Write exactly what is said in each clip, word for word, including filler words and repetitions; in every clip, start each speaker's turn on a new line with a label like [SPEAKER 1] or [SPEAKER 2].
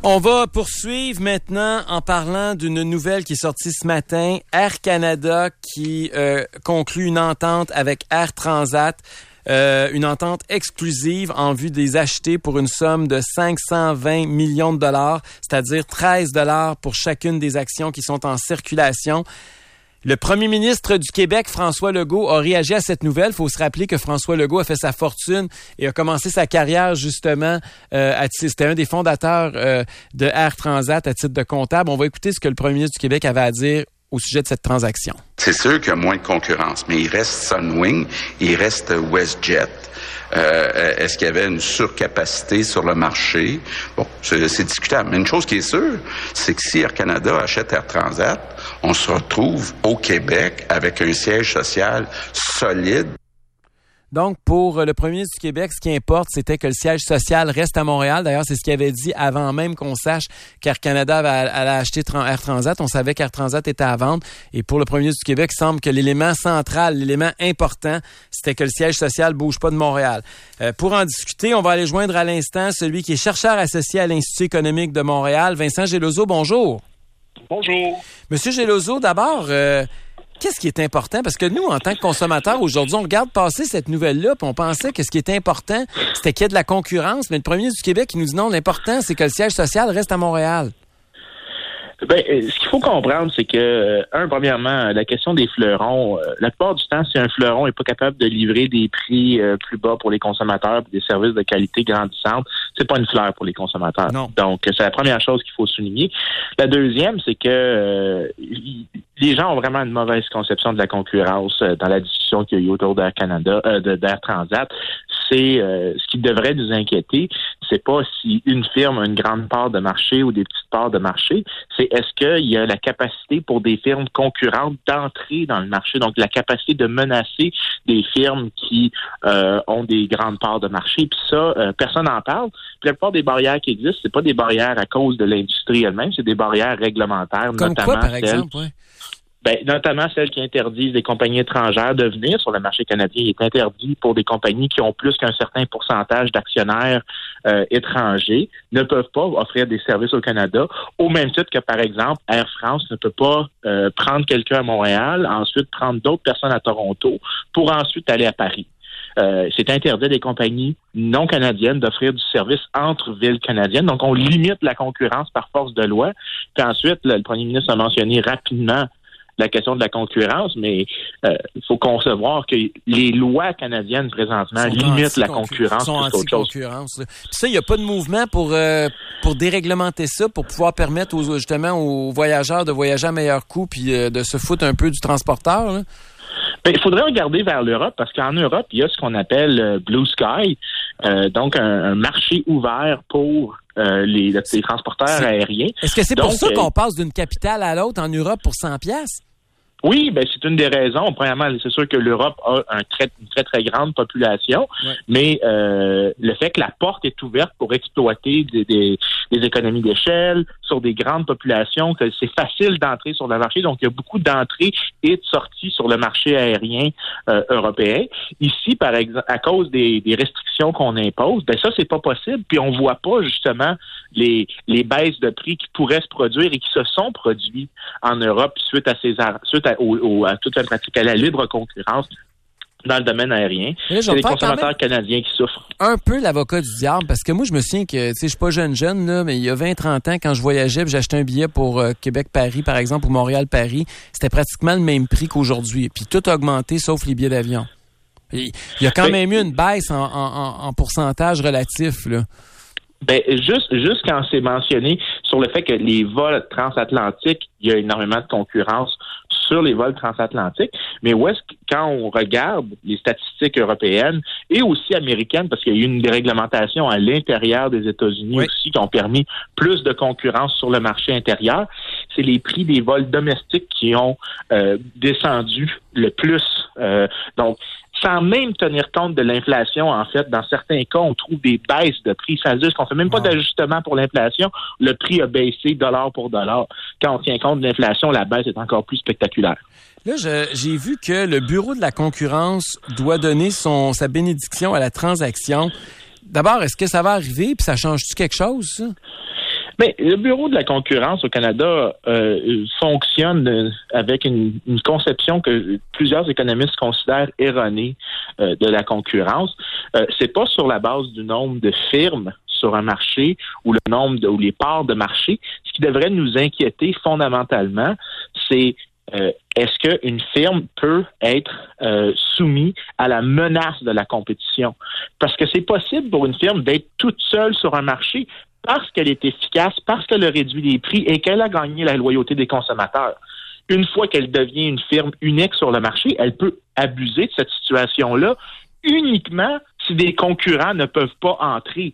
[SPEAKER 1] On va poursuivre maintenant en parlant d'une nouvelle qui est sortie ce matin. Air Canada qui euh, conclut une entente avec Air Transat, euh, une entente exclusive en vue des acheter pour une somme de cinq cent vingt millions de dollars, c'est-à-dire treize dollars pour chacune des actions qui sont en circulation. Le premier ministre du Québec, François Legault, a réagi à cette nouvelle. Il faut se rappeler que François Legault a fait sa fortune et a commencé sa carrière justement euh, à c'était un des fondateurs euh, de Air Transat à titre de comptable. On va écouter ce que le premier ministre du Québec avait à dire au sujet de cette transaction.
[SPEAKER 2] C'est sûr qu'il y a moins de concurrence, mais il reste Sunwing, il reste WestJet. Euh, est-ce qu'il y avait une surcapacité sur le marché? Bon, c'est, c'est discutable. Mais une chose qui est sûre, c'est que si Air Canada achète Air Transat, on se retrouve au Québec avec un siège social solide.
[SPEAKER 1] Donc, pour le premier ministre du Québec, ce qui importe, c'était que le siège social reste à Montréal. D'ailleurs, c'est ce qu'il avait dit avant même qu'on sache qu'Air Canada allait acheter Air Transat. On savait qu'Air Transat était à vendre. Et pour le premier ministre du Québec, il semble que l'élément central, l'élément important, c'était que le siège social bouge pas de Montréal. Euh, pour en discuter, on va aller joindre à l'instant celui qui est chercheur associé à l'Institut économique de Montréal, Vincent Geloso. Bonjour.
[SPEAKER 3] Bonjour.
[SPEAKER 1] Monsieur Geloso, d'abord... Euh, Qu'est-ce qui est important? Parce que nous, en tant que consommateurs, aujourd'hui, on regarde passer cette nouvelle-là, puis on pensait que ce qui était important, c'était qu'il y ait de la concurrence. Mais le premier ministre du Québec, il nous dit non, l'important, c'est que le siège social reste à Montréal.
[SPEAKER 3] Ben, ce qu'il faut comprendre, c'est que, euh, un, premièrement, la question des fleurons, euh, la plupart du temps, si un fleuron n'est pas capable de livrer des prix euh, plus bas pour les consommateurs et des services de qualité grandissante, c'est pas une fleur pour les consommateurs.
[SPEAKER 1] Non.
[SPEAKER 3] Donc, c'est la première chose qu'il faut souligner. La deuxième, c'est que euh, les gens ont vraiment une mauvaise conception de la concurrence euh, dans la discussion qu'il y a eu autour d'Air Canada, euh, de, d'Air Transat. C'est euh, ce qui devrait nous inquiéter, c'est pas si une firme a une grande part de marché ou des petites parts de marché, c'est est-ce qu'il y a la capacité pour des firmes concurrentes d'entrer dans le marché, donc la capacité de menacer des firmes qui euh, ont des grandes parts de marché. Puis ça, euh, personne n'en parle. Puis la plupart des barrières qui existent, c'est pas des barrières à cause de l'industrie elle-même, c'est des barrières réglementaires,
[SPEAKER 1] Comme
[SPEAKER 3] notamment
[SPEAKER 1] quoi, par
[SPEAKER 3] celles...
[SPEAKER 1] exemple, ouais.
[SPEAKER 3] Ben, notamment celles qui interdisent des compagnies étrangères de venir sur le marché canadien. Il est interdit pour des compagnies qui ont plus qu'un certain pourcentage d'actionnaires euh, étrangers, ne peuvent pas offrir des services au Canada, au même titre que, par exemple, Air France ne peut pas euh, prendre quelqu'un à Montréal, ensuite prendre d'autres personnes à Toronto, pour ensuite aller à Paris. Euh, c'est interdit des compagnies non canadiennes d'offrir du service entre villes canadiennes. Donc, on limite la concurrence par force de loi. Puis ensuite, là, le premier ministre a mentionné rapidement la question de la concurrence, mais euh, il faut concevoir que les lois canadiennes présentement limitent la concurrence.
[SPEAKER 1] Sont anti-concurrence. Puis ça, il n'y a pas de mouvement pour euh, pour déréglementer ça, pour pouvoir permettre aux, justement aux voyageurs de voyager à meilleur coût puis euh, de se foutre un peu du transporteur, là?
[SPEAKER 3] Ben, il faudrait regarder vers l'Europe parce qu'en Europe, il y a ce qu'on appelle euh, Blue Sky, euh, donc un, un marché ouvert pour euh, les, les transporteurs c'est... aériens.
[SPEAKER 1] Est-ce que c'est
[SPEAKER 3] donc,
[SPEAKER 1] pour ça
[SPEAKER 3] euh,
[SPEAKER 1] qu'on passe d'une capitale à l'autre en Europe pour cent piastres?
[SPEAKER 3] Oui, ben c'est une des raisons. Premièrement, c'est sûr que l'Europe a un très, une très, très grande population, ouais. mais euh, le fait que la porte est ouverte pour exploiter des, des, des économies d'échelle sur des grandes populations, que c'est facile d'entrer sur le marché. Donc, il y a beaucoup d'entrées et de sorties sur le marché aérien euh, européen. Ici, par exemple, à cause des, des restrictions qu'on impose, ben ça, c'est pas possible. Puis, on voit pas, justement, les, les baisses de prix qui pourraient se produire et qui se sont produits en Europe suite à ces suite à Au, au, à toute la pratique à la libre concurrence dans le domaine aérien. Là, c'est les consommateurs canadiens qui souffrent.
[SPEAKER 1] Un peu l'avocat du diable, parce que moi, je me souviens que, tu sais, je suis pas jeune jeune, là, mais il y a vingt trente ans, quand je voyageais, j'achetais un billet pour euh, Québec-Paris, par exemple, ou Montréal-Paris, c'était pratiquement le même prix qu'aujourd'hui. Puis tout a augmenté, sauf les billets d'avion. Il y a quand ben, même eu une baisse en, en, en pourcentage relatif, là.
[SPEAKER 3] Ben, juste, juste quand c'est mentionné sur le fait que les vols transatlantiques, il y a énormément de concurrence sur les vols transatlantiques, mais où est-ce que, quand on regarde les statistiques européennes et aussi américaines, parce qu'il y a eu une déréglementation à l'intérieur des États-Unis oui. aussi qui ont permis plus de concurrence sur le marché intérieur, c'est les prix des vols domestiques qui ont euh, descendu le plus. Euh, donc, sans même tenir compte de l'inflation, en fait, dans certains cas, on trouve des baisses de prix. Ça veut dire qu'on fait même pas d'ajustement pour l'inflation. Le prix a baissé dollar pour dollar. Quand on tient compte de l'inflation, la baisse est encore plus spectaculaire.
[SPEAKER 1] Là, je, j'ai vu que le Bureau de la concurrence doit donner son sa bénédiction à la transaction. D'abord, est-ce que ça va arriver puis ça change-tu quelque chose, ça?
[SPEAKER 3] Bien, le Bureau de la concurrence au Canada euh, fonctionne avec une, une conception que plusieurs économistes considèrent erronée euh, de la concurrence. Euh, c'est pas sur la base du nombre de firmes sur un marché ou le nombre de, ou les parts de marché. Ce qui devrait nous inquiéter fondamentalement, c'est euh, est-ce qu'une firme peut être euh, soumise à la menace de la compétition? Parce que c'est possible pour une firme d'être toute seule sur un marché parce qu'elle est efficace, parce qu'elle a réduit les prix et qu'elle a gagné la loyauté des consommateurs. Une fois qu'elle devient une firme unique sur le marché, elle peut abuser de cette situation-là uniquement si des concurrents ne peuvent pas entrer.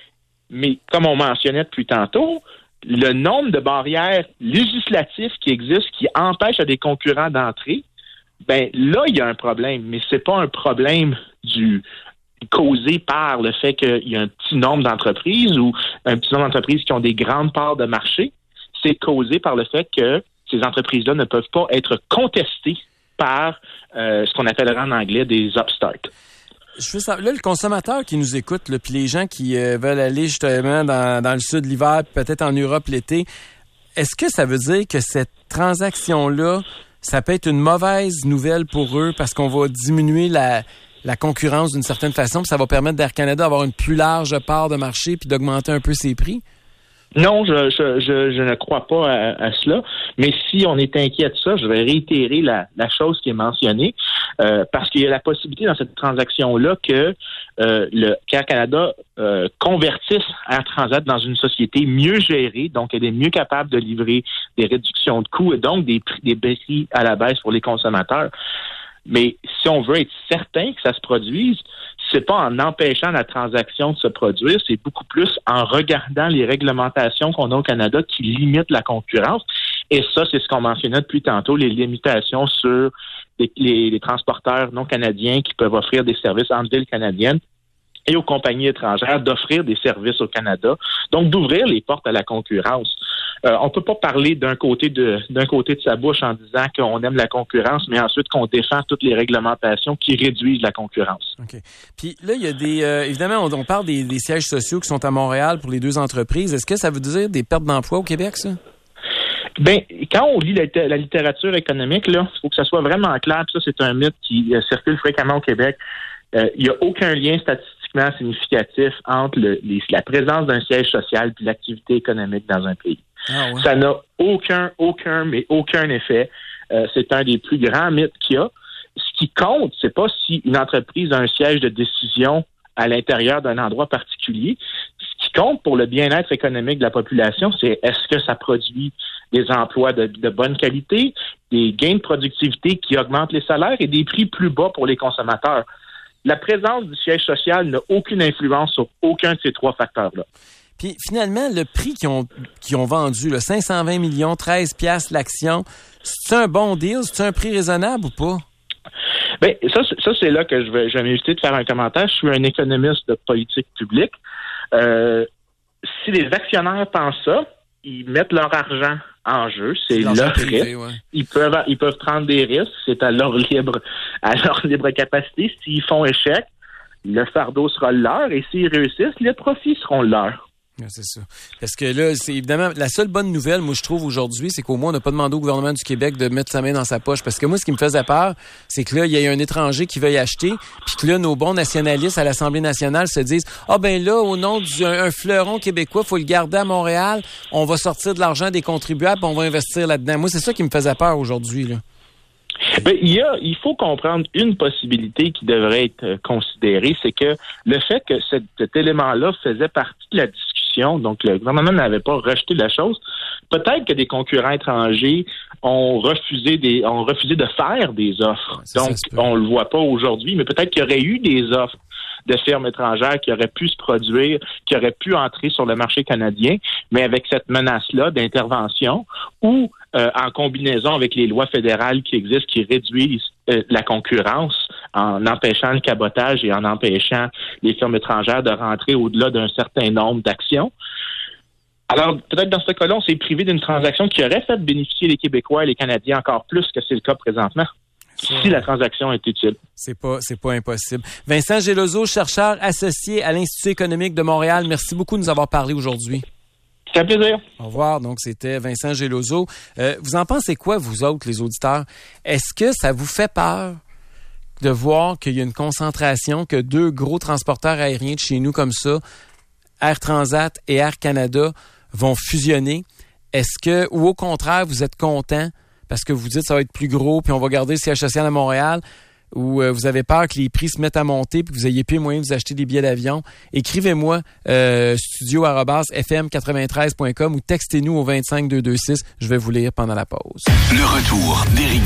[SPEAKER 3] Mais comme on mentionnait depuis tantôt, le nombre de barrières législatives qui existent, qui empêchent à des concurrents d'entrer, ben là, il y a un problème. Mais c'est pas un problème du causé par le fait qu'il y a un petit nombre d'entreprises ou un petit nombre d'entreprises qui ont des grandes parts de marché. C'est causé par le fait que ces entreprises-là ne peuvent pas être contestées par euh, ce qu'on appellerait en anglais des upstarts.
[SPEAKER 1] Je veux savoir, là, le consommateur qui nous écoute, là, puis les gens qui euh, veulent aller justement dans, dans le sud l'hiver, peut-être en Europe l'été, est-ce que ça veut dire que cette transaction-là, ça peut être une mauvaise nouvelle pour eux parce qu'on va diminuer la, la concurrence d'une certaine façon, puis ça va permettre d'Air Canada d'avoir une plus large part de marché puis d'augmenter un peu ses prix?
[SPEAKER 3] Non, je, je, je, je ne crois pas à, à cela. Mais si on est inquiet de ça, je vais réitérer la, la chose qui est mentionnée, euh, parce qu'il y a la possibilité dans cette transaction-là que euh, le qu'Air Canada euh, convertisse Air Transat dans une société mieux gérée, donc elle est mieux capable de livrer des réductions de coûts et donc des prix, des prix à la baisse pour les consommateurs. Mais si on veut être certain que ça se produise, c'est pas en empêchant la transaction de se produire, c'est beaucoup plus en regardant les réglementations qu'on a au Canada qui limitent la concurrence. Et ça, c'est ce qu'on mentionnait depuis tantôt, les limitations sur les, les, les transporteurs non canadiens qui peuvent offrir des services en ville canadienne et aux compagnies étrangères d'offrir des services au Canada, donc d'ouvrir les portes à la concurrence. Euh, on peut pas parler d'un côté de d'un côté de sa bouche en disant qu'on aime la concurrence, mais ensuite qu'on défend toutes les réglementations qui réduisent la concurrence.
[SPEAKER 1] OK. Puis là, il y a des euh, évidemment, on, on parle des, des sièges sociaux qui sont à Montréal pour les deux entreprises. Est-ce que ça veut dire des pertes d'emploi au Québec, ça?
[SPEAKER 3] Ben, quand on lit la, la littérature économique, là, il faut que ça soit vraiment clair. Puis ça, c'est un mythe qui euh, circule fréquemment au Québec. Euh, il n'y a aucun lien statistiquement significatif entre le, les, la présence d'un siège social et l'activité économique dans un pays. Ah ouais. Ça n'a aucun, aucun, mais aucun effet. Euh, c'est un des plus grands mythes qu'il y a. Ce qui compte, c'est pas si une entreprise a un siège de décision à l'intérieur d'un endroit particulier. Ce qui compte pour le bien-être économique de la population, c'est est-ce que ça produit des emplois de, de bonne qualité, des gains de productivité qui augmentent les salaires et des prix plus bas pour les consommateurs. La présence du siège social n'a aucune influence sur aucun de ces trois facteurs-là.
[SPEAKER 1] Puis finalement, le prix qu'ils ont, qu'ils ont vendu, là, cinq cent vingt millions, treize piastres l'action, c'est un bon deal? C'est un prix raisonnable ou pas?
[SPEAKER 3] Bien, ça, ça c'est là que je vais, je vais m'éviter de faire un commentaire. Je suis un économiste de politique publique. Euh, si les actionnaires pensent ça, ils mettent leur argent en jeu, c'est, c'est leur risque. Ouais. Ils peuvent, ils peuvent prendre des risques, c'est à leur libre, à leur libre capacité. S'ils font échec, le fardeau sera leur, et s'ils réussissent, les profits seront leurs.
[SPEAKER 1] C'est ça. Parce que là, c'est évidemment la seule bonne nouvelle, moi, je trouve aujourd'hui, c'est qu'au moins, on n'a pas demandé au gouvernement du Québec de mettre sa main dans sa poche. Parce que moi, ce qui me faisait peur, c'est que là, il y a un étranger qui veuille acheter, puis que là, nos bons nationalistes à l'Assemblée nationale se disent « Ah ben là, au nom d'un un fleuron québécois, faut le garder à Montréal, on va sortir de l'argent des contribuables, puis on va investir là-dedans. » Moi, c'est ça qui me faisait peur aujourd'hui, là.
[SPEAKER 3] Ben, il y a, il faut comprendre une possibilité qui devrait être considérée, c'est que le fait que cet, cet élément-là faisait partie de la discussion, donc le gouvernement n'avait pas rejeté la chose, peut-être que des concurrents étrangers ont refusé des, ont refusé de faire des offres. Ouais, donc, on le voit pas aujourd'hui, mais peut-être qu'il y aurait eu des offres de firmes étrangères qui auraient pu se produire, qui auraient pu entrer sur le marché canadien, mais avec cette menace-là d'intervention ou euh, en combinaison avec les lois fédérales qui existent, qui réduisent euh, la concurrence en empêchant le cabotage et en empêchant les firmes étrangères de rentrer au-delà d'un certain nombre d'actions. Alors, peut-être dans ce cas-là, on s'est privé d'une transaction qui aurait fait bénéficier les Québécois et les Canadiens encore plus que c'est le cas présentement. Si la transaction est utile.
[SPEAKER 1] C'est pas, c'est pas impossible. Vincent Geloso, chercheur associé à l'Institut économique de Montréal, merci beaucoup de nous avoir parlé aujourd'hui.
[SPEAKER 3] C'est un plaisir.
[SPEAKER 1] Au revoir. Donc, c'était Vincent Geloso. Euh, vous en pensez quoi, vous autres, les auditeurs? Est-ce que ça vous fait peur de voir qu'il y a une concentration, que deux gros transporteurs aériens de chez nous comme ça, Air Transat et Air Canada, vont fusionner? Est-ce que, ou au contraire, vous êtes content parce que vous dites que ça va être plus gros puis on va garder le siège social à Montréal? Ou euh, vous avez peur que les prix se mettent à monter puis que vous ayez plus moyen de vous acheter des billets d'avion? Écrivez-moi euh, studio arobase f m quatre-vingt-treize point com ou textez-nous au vingt-cinq deux cent vingt-six. Je vais vous lire pendant la pause.
[SPEAKER 4] Le retour d'Éric